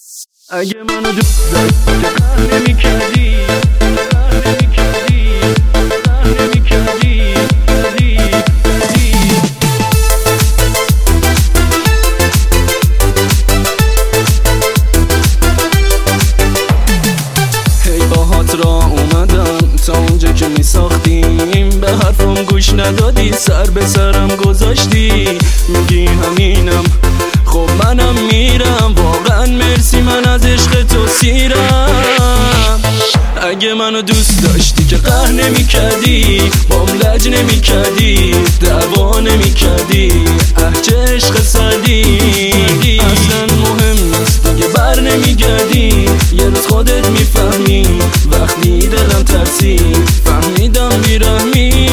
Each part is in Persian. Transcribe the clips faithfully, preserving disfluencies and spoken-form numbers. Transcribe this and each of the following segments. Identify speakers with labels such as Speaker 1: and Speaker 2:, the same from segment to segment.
Speaker 1: اگه منو دوست داشتی که قهر نمی‌کردی قهر نمی‌کردی قهر نمی‌کردی کردی کردی هی باهات را اومدم تا اونجا که میساختیم، به حرفم گوش ندادی، سر به سرم گذاشتی، میگی همینم خب منم میرم، واقعا مرسی من از عشق تو سیرم. اگه منو دوست داشتی که قهر نمی کردی، بام لج نمی کردی، دعوا نمی کردی، اه چه عشق سردی، اصلا مهم نیست دیگه بر نمی گردی، یه روز خودت میفهمی وقتی دلم ترسید، فهمیدم بیرحمی.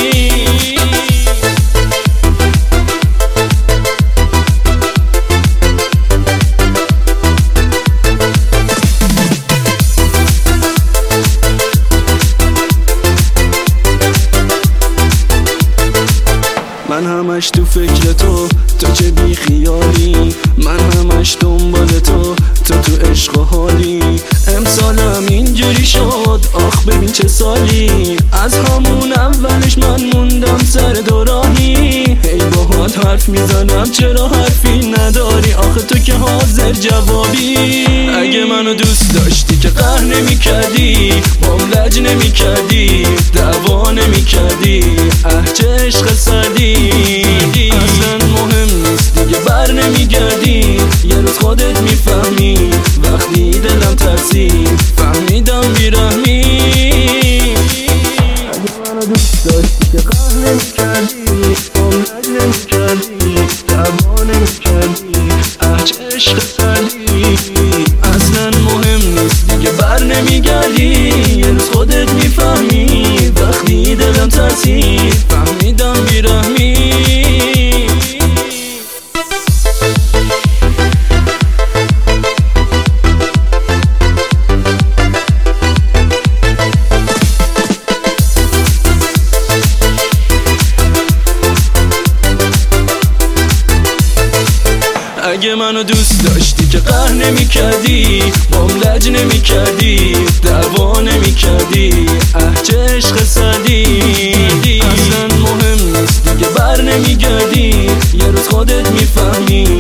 Speaker 1: من همش تو فکر تو، تو چه بی خیالی، من همش دنبال تو، تو تو عشق و حالی، امسالم اینجوری شد آخ ببین چه سالی، از همون اولش من موندم سر دوراهی، هی باهات حرف میزنم چرا حرفی نداری، آخه تو که حاضر جوابی. اگه منو دوست داشتی که قهر نمی کردی، بام لج نمی کردی، دعوا نمی کردی، اه چه عشق سردی، اصلا مهم نیست دیگه بر نمی گردی، یه روز خودت میفهمی وقتی دلم ترسید، فهمیدم بیرحمی. اگه منو دوست داشتی که قهر نمی کردی، بام لج نمی کردی، دعوا نمی کردی، اه چه عشق سردی، اصلا مهم نیست دیگه بر نمی گردی، یه روز خودت میفهمی وقتی دلم ترسید، فهمیدم بیرحمی. اگه منو دوست داشتی که قهر نمی کردی، بام لج نمی کردی، دعوا نمی کردی، اه چه عشق سردی، اصلا مهم نیست دیگه بر نمی گردی، یه روز خودت میفهمی